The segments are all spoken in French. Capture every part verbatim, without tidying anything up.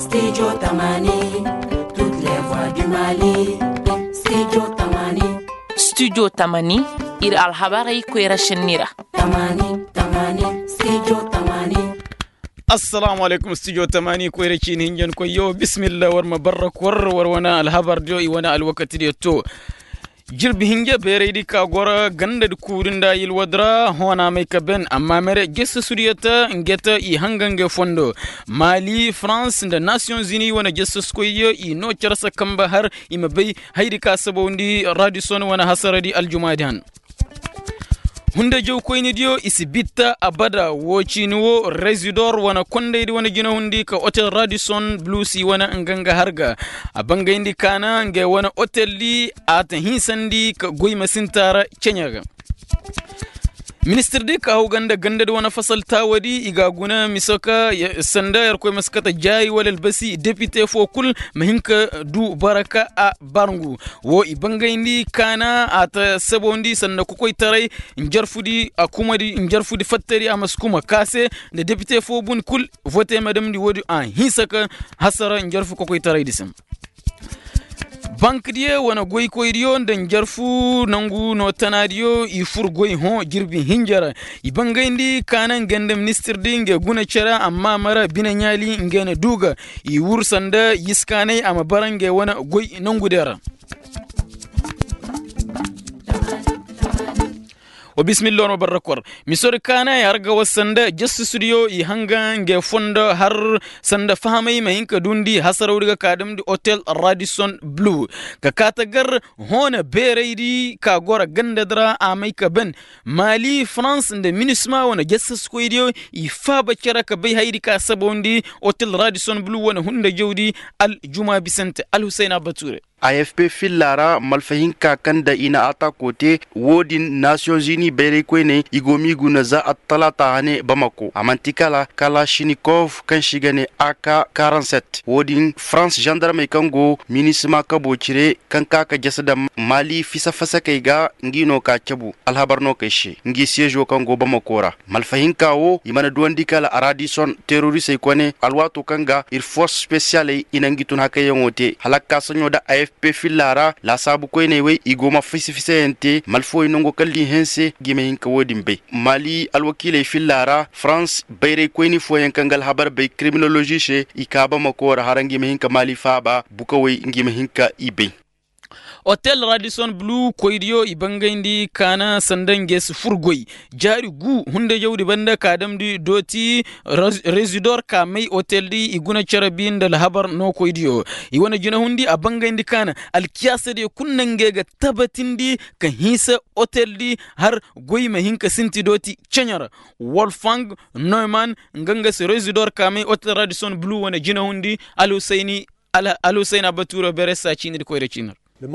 Studio Tamani, toutes les voix du Mali. Studio Tamani. Studio Tamani, ir alhabari kwera shenira. Tamani, Tamani, Studio Tamani. Assalamu alaikum studio Tamani kwera chin hinjan ko yo bismillah war mabarak war war wana alhabar dio i wana alwakati dio to. Jirbi hinja bereidi ka gora ganda kurinda yilwadra hona mai kaben amma mere gessa suriyata ngeta i hangange fondo Mali France da Nations Unies wana gessa skoyo i no charsa kamba har imabai haidi ka sabondi Radisson wana hasaradi aljumadihan Hunda jow koyni dio isibita abada wochiniwo residor wana kondeydi wana gina hundi ka hotel Radisson Blue Sea wana nganga harga abanga indi kana nge wana hotel li ata hinsandi ka goyma sintara cenyaga Minister de ka huganda ganda da wana fasal tawadi igaguna misoka sanda yar koy maskata jayi walal basi député fo kul mahinka du baraka a barngu wo ibanga indi kana ata sabondi sanda ko koy taray njarfudi akumadi njarfudi fattari amaskuma kase de député fo bun kul voter madame di wodi an hisaka hasara njarfu ko koy taray disam Bank die wana goy koyriyo ndan jarfu nangu no tanadiyo i fur goy ho jirbi hinjara i bangayndi kanan ganda minister dinge guna chara amma mara binanyali ngene duga i wursanda yiskane ama barange wana goy nangu dera wa bismillah wa barakwar misor kana ya raga wasanda just studio i hanga nge fonda har sanda fahamai mahinka dundi hasaraudiga kadam di hotel Radisson Blue ka katagar hona bereidi ka gora gandadra amai ka ben Mali France nda minisma wana just studio i faba kera ka bai haidi ka sabondi hotel Radisson Blue wana hunda jawdi al juma bisante al Husaina Bature A F P fillara malfahin kakan da ina ata kote wodin Nations Unies bere kwene igomi guna za atalata hane Bamako amantikala Kalashnikov kan shigane A K quarante-sept wodin France gendarme kango minisma kabocire kan kaka jasada Mali fisa fasa kai ga ngino ka chabu alhabarno kai shi ngi siege kango Bamakora malfahin kawo imana duwandikala Radisson terroriste kwane alwato kanga ir force speciale inangitun hakayengote halakka sanyo da A F P fillara la sabu koy ne we igoma fisi fisente malfo inongo kalli hense gime hinka wodimbe Mali alwakile fillara France bayre koy ni fo yankangal habar bay criminologie she ikaba makora harangi me hinka Mali faba buka we ngime hinka ibe Hotel Radisson Blue koydiyo ibangayndi kana sandanges furgoy jari gu hunde jawdi banda kadam di doti residor ka may hotel di iguna charabin dal habar no koydiyo iwana jina hundi abangayndi kana alkiyasa de kunnangega tabatindi ka hisa hotel di har goy ma hinka sinti doti chanyara Wolfgang Neumann nganga se residor ka may hotel Radisson Blue wana jina hundi al Husaini al Husaina Batura beresa chini koyre chinar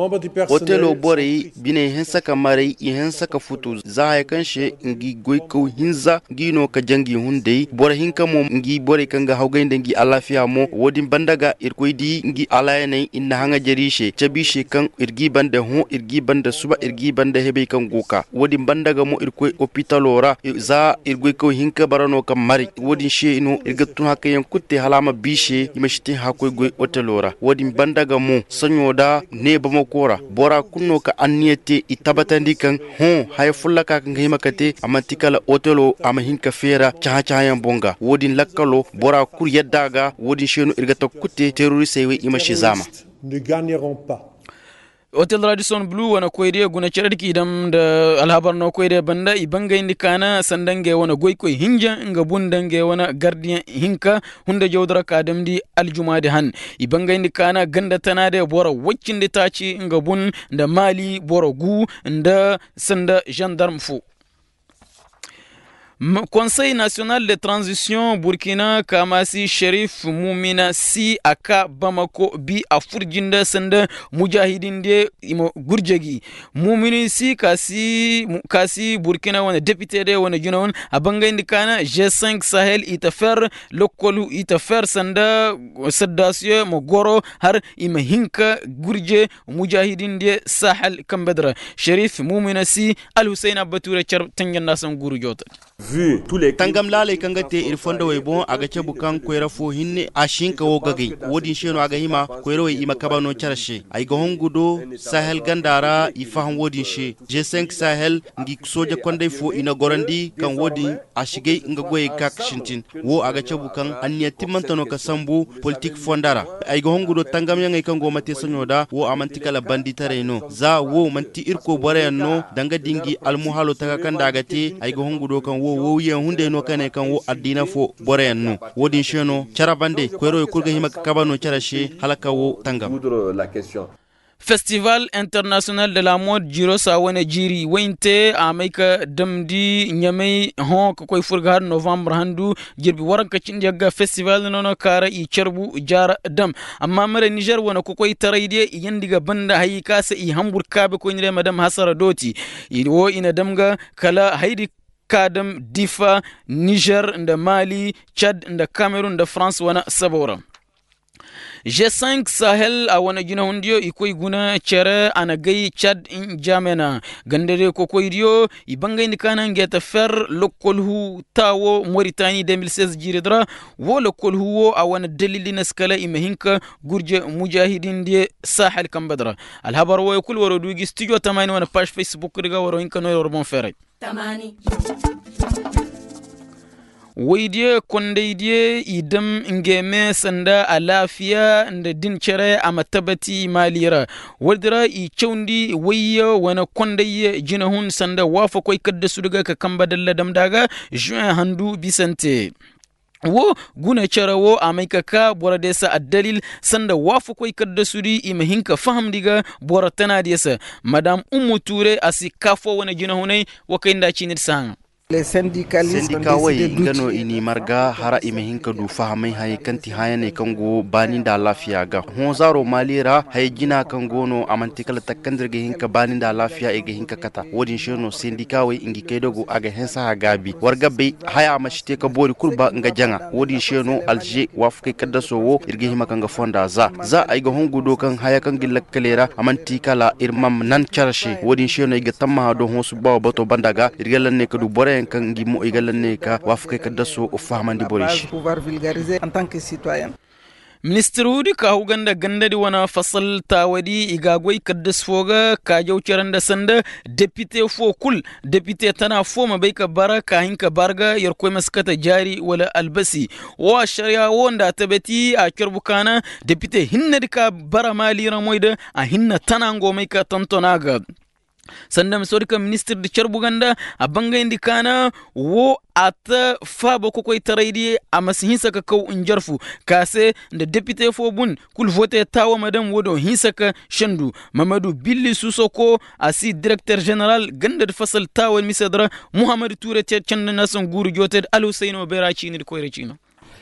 Hotelo bore bine hensa kamare i hensa ka futu za ya kanshe ngi goy ko hinza gino ka jangi hunde bore hinka mo ngi bore kanga hawgainde ngi alafiya mo wodin bandaga irkoydi ngi alayane inna hanga jarishe cabishe kan irgi bande ho irgi bande suba irgi bande hebe kan goka wodin bandaga mo irkoy hospitalora za irgoy ko hinka barano kam mari wodin she ino irgatun hakayen kutte halama bishe imashti hakoy goy hotelora wodin bandaga mo sanyoda ne Mokora bora kunno ka anniyete itabatandi kan hon hay fulla ka kan himakate amantikala hotelo amahinka fera cha cha yan bonga wodin lakkalo bora kur yaddaga wodin shenu irgata kutte terroriste we imashi zama ne gagneront pas Hotel Radisson Blue wana koyde guna ceradi idam da alhabar no koyde banda ibanga indi kana sandange wana goy koy hinja nga bundange wana gardien hinka hunda jawdara kadamdi aljumade han ibanga indi kana ganda tanade bora waccinde taci nga bun da Mali bora gu nda sanda gendarme fu Conseil national de transition Burkina Kamasi Sherif Mumina si aka Bamako bi afurjinda sanda mujahidin de imo gurjegi Mumini si kasi kasi Burkina wana député de wana junawan abanga indikana G cinq Sahel itafer lokolu itafer sanda saddasye mogoro har ima hinka gurje mujahidin de Sahel kambedra Sherif Mumina si Al Husaina Bature char tangan nasan guru jota vu tous les tangam lalai kanga te irfonda way bon aga cebu kan koyra fo hinne a shinka wo gagay wodin sheno aga hima koyra way ima kabano charashe ay go hongudo Sahel gandara ifaham wodin she G cinq Sahel ngi soja konday fo ina gorandi kan wodin a shigay nga goye kak shintin wo aga cebu kan anniya timmantano ka sambu politique fondara ay go hongudo tangam yang kan go mate sonyoda wo amantikala banditare no za wo manti irko bore no danga dingi almuhalo taka kan dagate ay go hongudo kan wo wo ye hunde no kane kan wo addina fo bore no wodin sheno charabande koyro kurga hima kabano charashe halaka wo tangam la question. Festival international de la mode jiro sa wane jiri wente amaika damdi nyamai hon ko koy furga november handu jirbi waranka cindiga festival nono kara i cerbu jara dam amma mare Niger wana ko koy tarayde yandiga banda hayi kasa i hambur kabe ko nyre madam hasara doti i wo ina damga kala haydi kadam difa Niger nda Mali Chad nda Cameroon nda France wana sabora G cinq Sahel a wana gina hundiyo ikoi guna chere anagai Chad in jamena gandere kokoidio ibanga indikana ngeta fer lokolhu tawo Mauritanie deux mille seize jiridra wo lokolhu wo a wana dalili naskala imehinka gurje mujahidin die Sahel kambadra alhabar wo yakul waro dugi studio tamani wana page Facebook riga waro inka no waro bon fere tamani Waidie kondaidie idam ngeme sanda alafiya nda din chere amatabati malira wadira i chaundi wayya wana kondaye jinahun sanda wafa koy kadda suduga ka kamba dalla damdaga juin handu bisante wo guna cara wo amaika ka bora desa addalil sanda wafu koy kadda sudi imahinka faham diga bora tana desa madam ummu ture asi kafo wana jinahunai wakainda chinir sang Sendika wai ngano ini marga hara ime hinka du fahamai hay kanti hayane kango bani da lafiya ga honzaro malira hay gina kango no amantikala takkandirge hinka bani da lafiya ege hinka kata wodin shono sendika wai ingi kaidogo aga hensa hagabi warga be haya mashite ka bori kurba nga janga wodin shono alje wafke kadda sowo irge hima kanga fonda za za ay ga hongudo kan haya kan gillakkalera amantikala irmam nan charashe wodin shono iga tamma do honsu bawo bato bandaga irgelanne ka du bore kan gimo igalanne ka wafke kaddaso o famandi borish pouvoir vulgariser en tant que citoyen. Minister Hudi ka huganda gandadi wana fasal tawadi igagwai kaddas foga ka jawcaranda sanda deputy fo kul deputy tana fo mabaika bara ka hinka barga yarkoy maskata jari wala albasi wa sharia wonda tabati a kirbukana deputy hinna ka bara mali ramoida a hinna tana ngomai ka tantonaga sanda misodika minister de charbuganda abanga indikana wo ata fabo ko koy taraydi amasihinsa ka kaw injarfu kase de député fo bun kul vote tawa madam wodo hinsaka shandu Mamadou Billi Susoko asi directeur général ganda de fasal tawa misadra Muhammad Touré tianda nason guru joted Aluseyno Berachi ni ko recino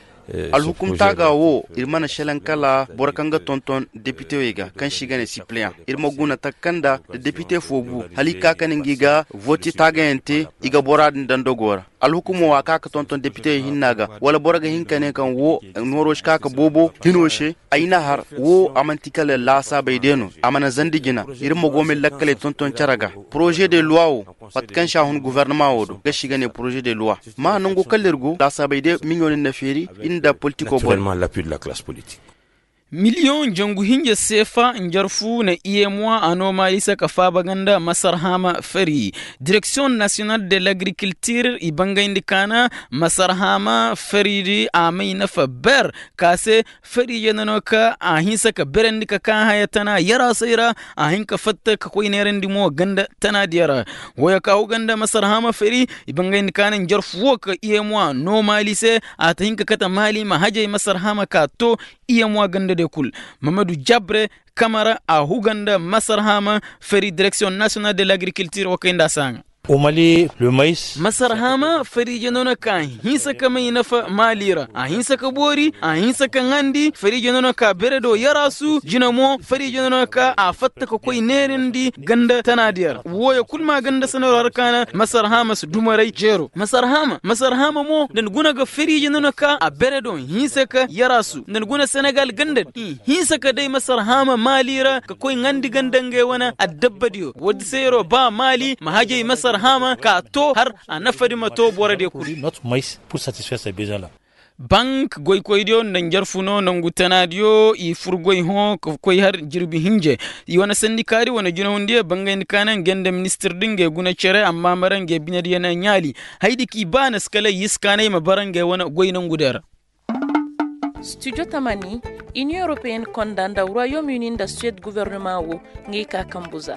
al hukum taga wo irmana shelankala borakanga tonton député wega kan shigane suppléant irma guna takanda de député fobu halika kaningiga voti taga ente iga borad ndandogora al hukumu wa kaka tonton député hinnaga wala boraga hinkane kan wo norosh kaka bobo hinoshe aina har wo amantikale la sabaydeno amana zandigina irma gomel lakkale tonton charaga projet de loi o patkan shahun gouvernement wodo gashigane projet de loi ma nango kallergo la sabayde mignon na feri inda politiko bon l'appui de la classe politique. Million jangu hinja sefa njarfu na iemwa anoma isa kafabaganda masarhama feri Direction nationale de l'agriculture ibanga indikana masarhama feri amai nafa ber kase feri yananoka ahinsa ka berendika kan hayatana yara sayra ahinka fatta ka koy nerendimo ganda tana diara waya ka uganda masarhama feri ibanga indikana njarfu ka iemwa no malise atahinka kata mali mahajay masarhama ka to iemwa ganda kul Mamadou Jabre Kamara a Huganda Masarhama Feri Direction nationale de l'agriculture wakenda sang Au Mali, le maïs. Masarhama feri janona kan hinsa ka mai nafa malira a hinsa ka bori a hinsa ka ngandi feri janona ka beredo yarasu jinamo feri janona ka a fatta ka koy nerendi ganda tanadiyar woya kulma ganda sanar kana masarhama su dumarai jero masarhama masarhama mo dan guna ga feri janona ka a beredo hinsa ka yarasu dan guna Senegal ganda hinsa ka dai masarhama malira ka koy ngandi gandange wana addabadiyo wadi sayro ba mali mahaje masar hasar hama ka to har a nafadi mato bore de kuri notre maïs pour satisfaire ces besoins-là. bank goy koydio nan jarfuno nan gutanadio i furgoy ho koy har jirbi hinje i wana sandikari wana juna hunde bangay kanan gende minister dinge guna chere amma marange binadi yana nyali haydi ki bana skala yiskanay ma barange wana goy nan gudar. Studio Tamani, Union Européenne condamne le Royaume-Uni da Suède gouvernement wo ngi ka kambuza.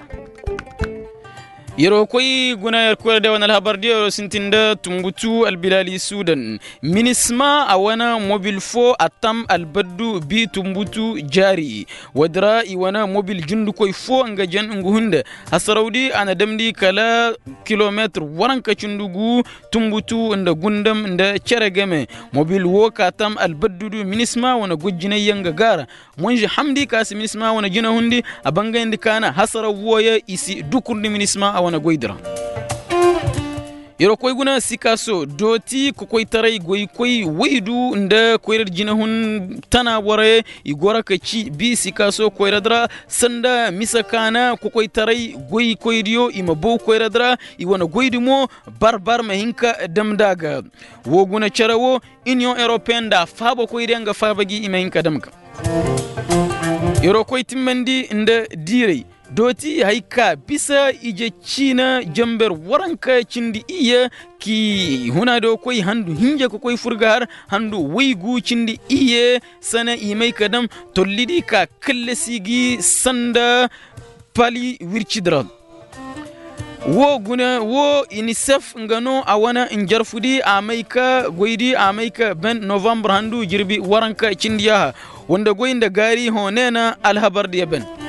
Yero koy guna yar ko de wana habar de sintinda tumbutu albilali Sudan minisma awana mobil fo atam albaddu bi tumbutu jari wadra iwana mobil jundu koy fo nga jan nguhunde hasaraudi ana damdi kala kilometer waranka cundugu tumbutu nda gundam nda ceregeme mobil wo katam albaddu minisma wana gojjina yanga gara monji hamdi kas minisma wana jina hundi abanga indikana hasara woya isi dukurdi minisma wana goydra yero koy guna sikaso doti ko koy taray goy koy waydu nda koyrer jina hun tana wore igora ka ci bi sikaso koyradra sanda misakana ko koy taray goy koydiyo ima bo koyradra i wona goydi mo barbar mahinka damdaga wo guna charawo Union Européenne da fabo koyrenga fabagi ima hinka damga yero koy timmandi nda direy doti haika bisa ije china jamber waranka chindi iya ki hunado koy handu hinje ko koy furgar handu waygu chindi iye sana imay kadam tollidi ka kallesigi sanda pali wirchidra wo guna wo unicef ngano awana injarfudi amaika goydi amaika ben november handu jirbi waranka chindiya wanda goyinda gari honena alhabar diya ben